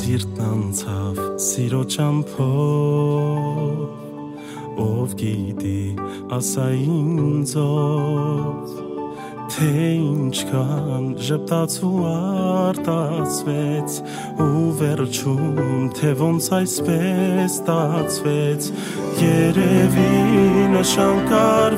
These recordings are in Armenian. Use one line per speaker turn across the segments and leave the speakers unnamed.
Սիրտնանցավ սիրո ճամփով Ով գիտի ասա ինձով Թե ինչքան ժպտաց ու արտացվեց Ու վերջում թե ոնց այսպես ստացվեց Երևի նշան կար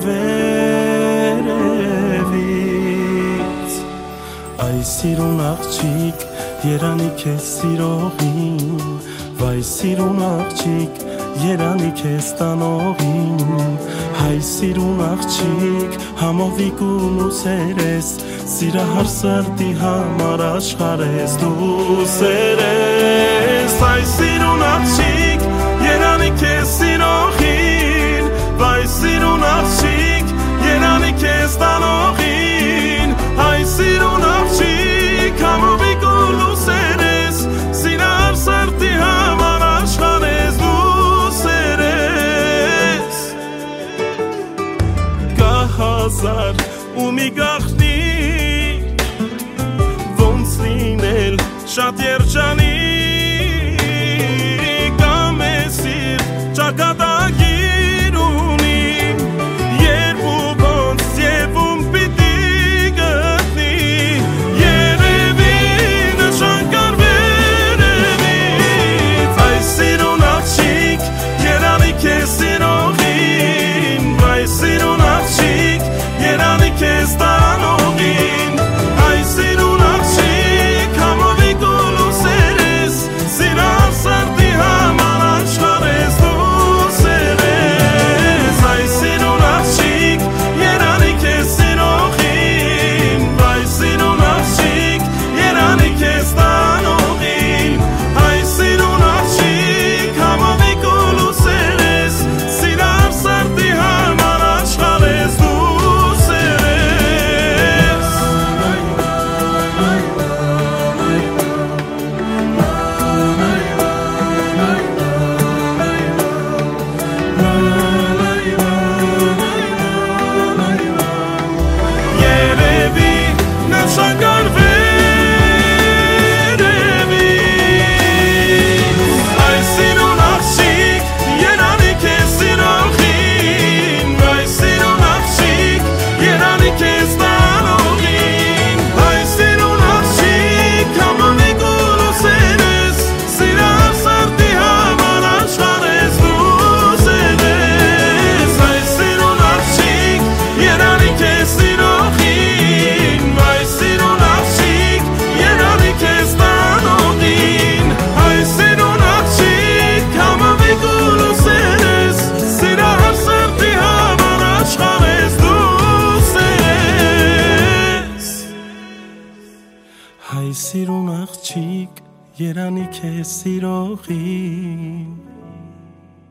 վերևից Այ սիրուն աղջիկ Երանի քեզ սիրողին Վայ սիրուն աղջիկ Երանի քեզ տանողին Հայ սիրուն աղջիկ Համովիկ ու լուսերես Սիրահար սրտի համար աշխարհես դու սերես Այ սիրուն աղջիկ Երանի քեզ սիրողին Վայ սիրուն աղջիկ Երանի քեզ տանողին Հայ սիրուն աղջիկ Համովիկ ու լուսերես Սիրահար սրտի համար աշխարհես դու սերես Հազար ու մի գաղտնի Ոնց լինել շատ երջանիկ Կամ է սիրտ ճակատագիր ունի Երբ ու ոնց և ում պիտի գտնի Երևի նշան կար վերևից Այ սիրուն աղջիկ երանի քեզ սիրողին Վայ սիրուն աղջիկ Երանի քեզ տանողին Այ սիրուն աղջիկ Համովիկ ու լուսերես Սիրահար սրտի համար աշխարհես դու սերես Այ սիրուն աղջիկ Երանի քեզ սիրողին Այ սիրուն աղջիկ Երանի քեզ տանողին Այ սիրուն աղջիկ Համովիկ ու լուսերես Սիրահար սրտի համար աշխարհես դու Հայ սիրուն աղջիկ, երանի քեզ սիրողին